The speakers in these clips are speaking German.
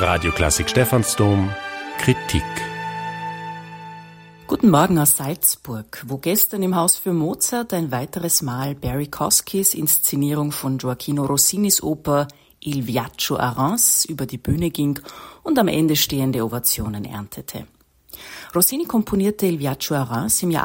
Radio Klassik Stephansdom, Kritik. Guten Morgen aus Salzburg, wo gestern im Haus für Mozart ein weiteres Mal Barry Koskys Inszenierung von Gioachino Rossinis Oper Il Viaggio a Reims über die Bühne ging und am Ende stehende Ovationen erntete. Rossini komponierte Il Viaggio a Reims im Jahr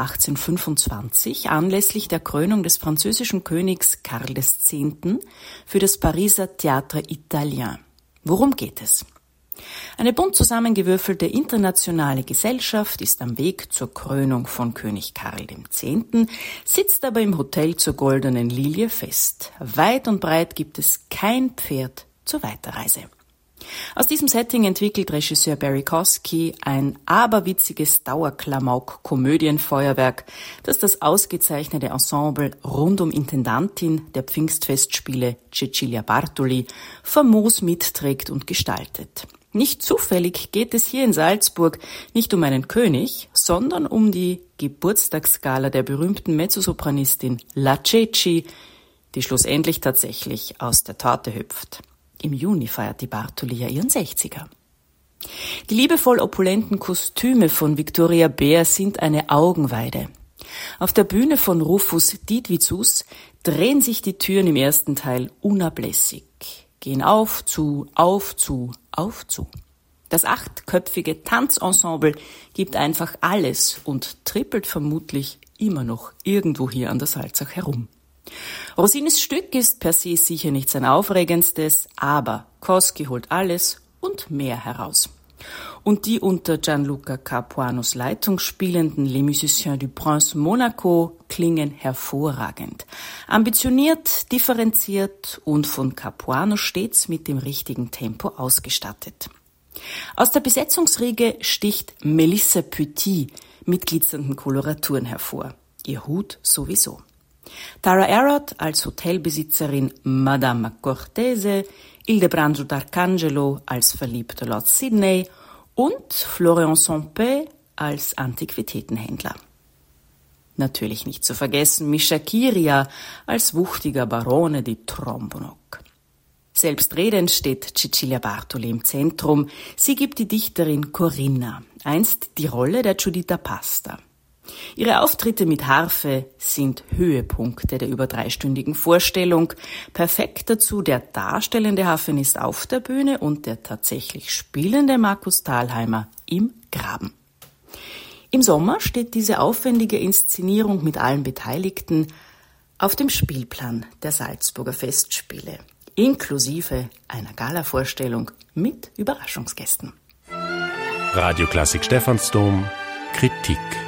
1825 anlässlich der Krönung des französischen Königs Karl X. für das Pariser Théâtre Italien. Worum geht es? Eine bunt zusammengewürfelte internationale Gesellschaft ist am Weg zur Krönung von König Karl X., sitzt aber im Hotel zur Goldenen Lilie fest. Weit und breit gibt es kein Pferd zur Weiterreise. Aus diesem Setting entwickelt Regisseur Barry Kosky ein aberwitziges Dauerklamauk-Komödienfeuerwerk, das das ausgezeichnete Ensemble rund um Intendantin der Pfingstfestspiele Cecilia Bartoli famos mitträgt und gestaltet. Nicht zufällig geht es hier in Salzburg nicht um einen König, sondern um die Geburtstagsgala der berühmten Mezzosopranistin La Ceci, die schlussendlich tatsächlich aus der Torte hüpft. Im Juni feiert die Bartoli ja ihren 60er. Die liebevoll opulenten Kostüme von Victoria Beer sind eine Augenweide. Auf der Bühne von Rufus Didvizus drehen sich die Türen im ersten Teil unablässig, gehen auf, zu, auf, zu, auf, zu. Das 8-köpfige Tanzensemble gibt einfach alles und trippelt vermutlich immer noch irgendwo hier an der Salzach herum. Rossinis Stück ist per se sicher nicht sein aufregendstes, aber Kosky holt alles und mehr heraus. Und die unter Gianluca Capuanos Leitung spielenden Les Musiciens du Prince Monaco klingen hervorragend. Ambitioniert, differenziert und von Capuano stets mit dem richtigen Tempo ausgestattet. Aus der Besetzungsriege sticht Melissa Petit mit glitzernden Koloraturen hervor. Ihr Hut sowieso. Tara Arrott als Hotelbesitzerin Madame Cortese, Ildebrando d'Arcangelo als verliebter Lord Sidney und Florian Sampé als Antiquitätenhändler. Natürlich nicht zu vergessen Mischa Kiria als wuchtiger Barone di Trombonok. Selbstredend steht Cecilia Bartoli im Zentrum. Sie gibt die Dichterin Corinna, einst die Rolle der Giuditta Pasta. Ihre Auftritte mit Harfe sind Höhepunkte der über 3-stündigen Vorstellung. Perfekt dazu der darstellende Harfenist auf der Bühne und der tatsächlich spielende Markus Thalheimer im Graben. Im Sommer steht diese aufwendige Inszenierung mit allen Beteiligten auf dem Spielplan der Salzburger Festspiele, inklusive einer Galavorstellung mit Überraschungsgästen. Radio Klassik Stephansdom, Kritik.